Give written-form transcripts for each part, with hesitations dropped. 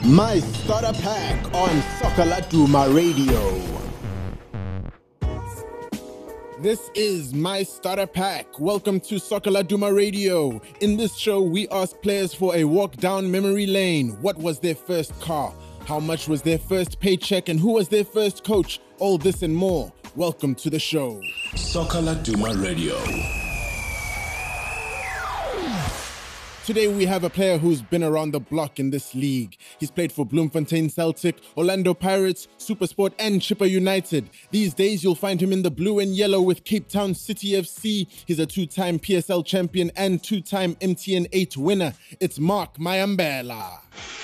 My Starter Pack on Soccer Laduma Radio. This is My Starter Pack. Welcome to Soccer Laduma Radio. In this show, we ask players for a walk down memory lane. What was their first car? How much was their first paycheck? And who was their first coach? All this and more. Welcome to the show. Soccer Laduma Radio. Today we have a player who's been around the block in this league. He's played for Bloemfontein Celtic, Orlando Pirates, SuperSport and Chippa United. These days you'll find him in the blue and yellow with Cape Town City FC. He's a two-time PSL champion and two-time MTN 8 winner. It's Mark Mayambela.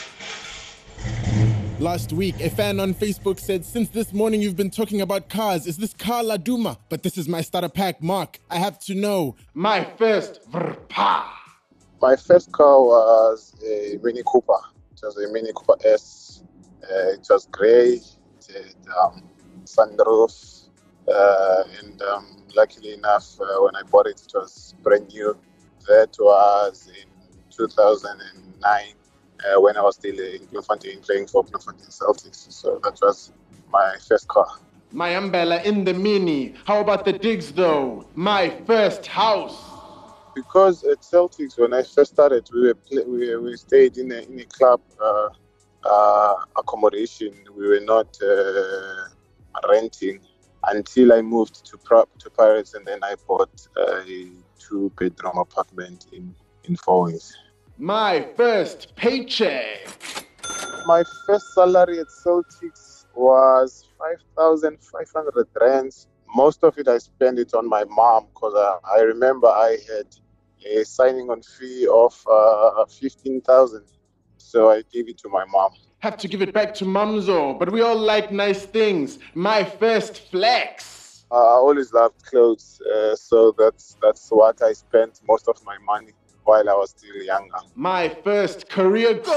Last week, a fan on Facebook said, since this morning you've been talking about cars, is this car Laduma? But this is my starter pack, Mark. I have to know. My first Vrpa. My first car was a Mini Cooper. It was a Mini Cooper S. It was grey. It had sunroof. And luckily enough, when I bought it, it was brand new. That was in 2009 when I was still in Bloemfontein playing for Bloemfontein Celtics. So that was my first car. My umbrella in the Mini. How about the digs though? My first house. Because at Celtics, when I first started, we stayed in a club accommodation. We were not renting until I moved to Pirates, and then I bought a 2-bedroom apartment in Fourways. My first paycheck. My first salary at Celtics was 5,500 rands. Most of it I spent it on my mom because I remember I had a signing on fee of 15,000. So I gave it to my mom. Have to give it back to Mumzo, but we all like nice things. My first flex. I always loved clothes, so that's what I spent most of my money while I was still younger. My first career goal.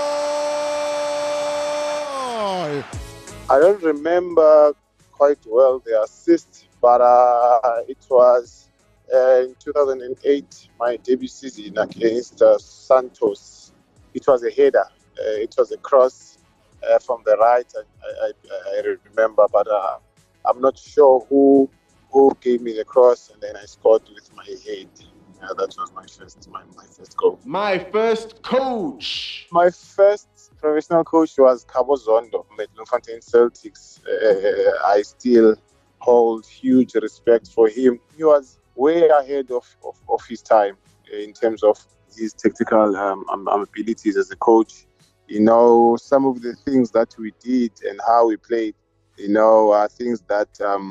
I don't remember quite well the assist, but it was in 2008, my debut season against Santos. It was a header. It was a cross from the right. I remember, but I'm not sure who gave me the cross, and then I scored with my head. That was my first goal. My first coach. My first professional coach was Cabo Zondo at Bloemfontein Celtics. I still hold huge respect for him. He was way ahead of his time in terms of his technical abilities as a coach. You know, some of the things that we did and how we played, you know, are things that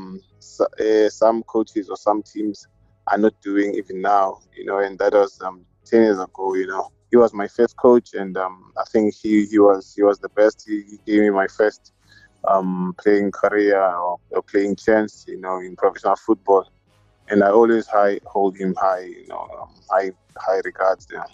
some coaches or some teams are not doing even now, you know, and that was 10 years ago, you know. He was my first coach, and I think he was the best. He gave me my first playing career or playing chance, you know, in professional football. And I always hold him high, you know, high regards there.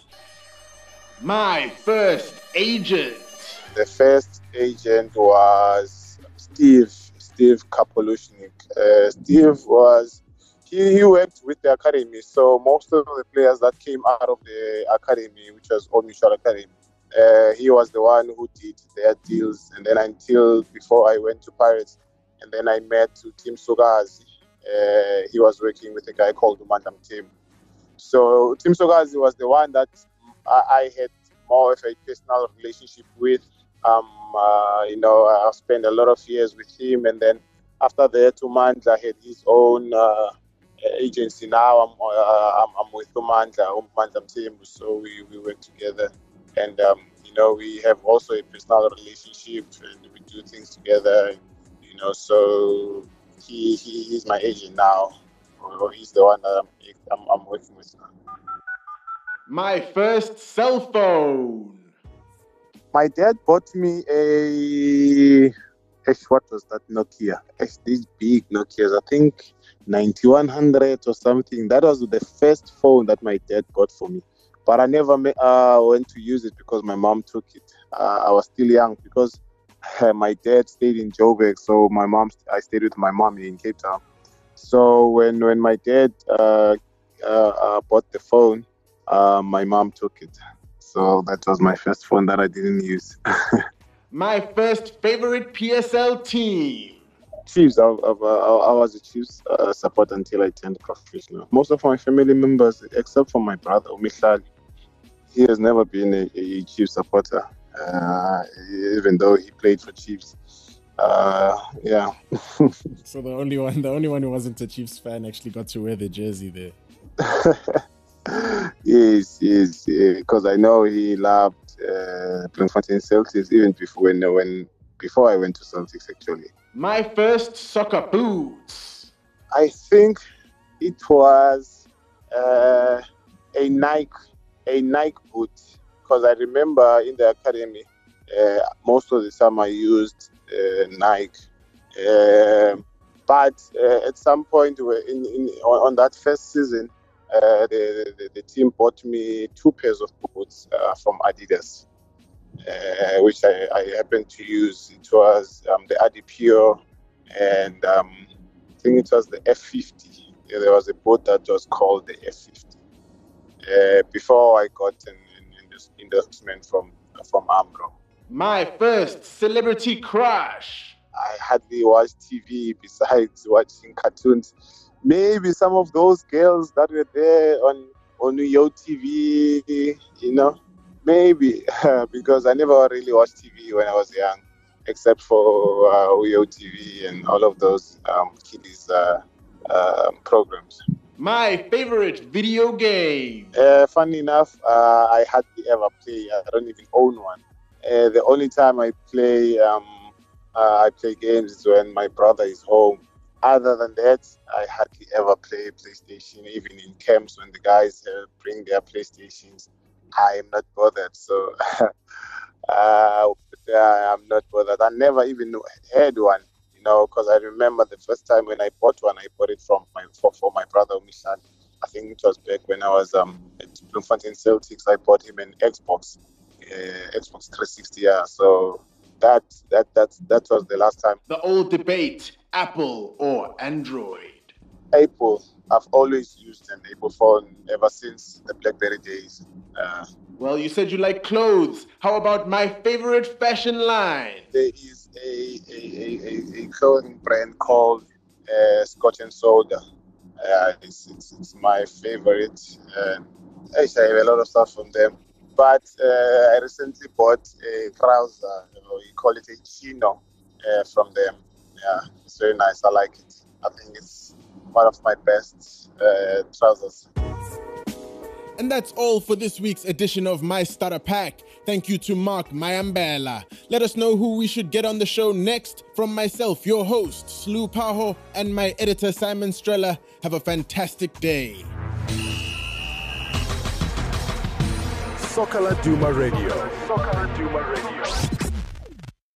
My first agent. The first agent was Steve Kapolushnik. Steve was he worked with the academy, so most of the players that came out of the academy, which was Old Mutual Academy, he was the one who did their deals. And then until before I went to Pirates, and then I met Tim Sogazi. He was working with a guy called Umandla Mthembu. So Tim Sogazi was the one that I had more of a personal relationship with. You know, I spent a lot of years with him, and then after that, Umandla had his own agency. Now I'm with Umandla Mthembu, so we work together, and you know, we have also a personal relationship, and we do things together. You know, so he's my agent now, or he's the one that I'm working with now. My first cell phone. My dad bought me what was that Nokia? These big Nokias, I think 9100 or something. That was the first phone that my dad got for me. But I never went to use it because my mom took it. I was still young because my dad stayed in Joburg, so I stayed with my mom in Cape Town. So when my dad bought the phone, my mom took it. So that was my first phone that I didn't use. My first favorite PSL team. Chiefs. I was a Chiefs supporter until I turned professional. Most of my family members, except for my brother, Mihlali, he has never been a Chiefs supporter, even though he played for Chiefs. Yeah. So the only one who wasn't a Chiefs fan actually got to wear the jersey there. Yes, because I know he loved Bloemfontein Celtics even before I went to Celtics actually. My first soccer boots. I think it was a Nike boot, because I remember in the academy most of the time I used Nike. But at some point on that first season, the team bought me 2 pairs of boots from Adidas, which I happened to use. It was the Adipure, and I think it was the F50. There was a boot that was called the F50 before I got an endorsement from Amro. My first celebrity crush. I hardly watch TV besides watching cartoons. Maybe some of those girls that were there on Uyo TV, maybe because I never really watched TV when I was young, except for Uyo TV and all of those kiddies programs. My favorite video game. Funny enough, I hardly ever play. I don't even own one. The only time I play games is when my brother is home. Other than that, I hardly ever play PlayStation. Even in camps, when the guys bring their PlayStations, I am not bothered. So I'm not bothered. I never even had one, because I remember the first time when I bought one, I bought it for my brother Mishan. I think it was back when I was at Bloemfontein Celtics. I bought him an Xbox 360. Yeah, so that was the last time. The old debate: Apple or Android? Apple. I've always used an Apple phone ever since the BlackBerry days. Well, you said you like clothes. How about my favorite fashion line? There is a clothing brand called Scotch and Soda. It's my favorite. I have a lot of stuff from them. But I recently bought a trouser. You call it a chino from them. Yeah, it's very nice. I like it. I think it's one of my best trousers. And that's all for this week's edition of My Starter Pack. Thank you to Mark Mayambela. Let us know who we should get on the show next. From myself, your host, Slu Paho, and my editor, Simon Strella. Have a fantastic day. Soccer Laduma Radio.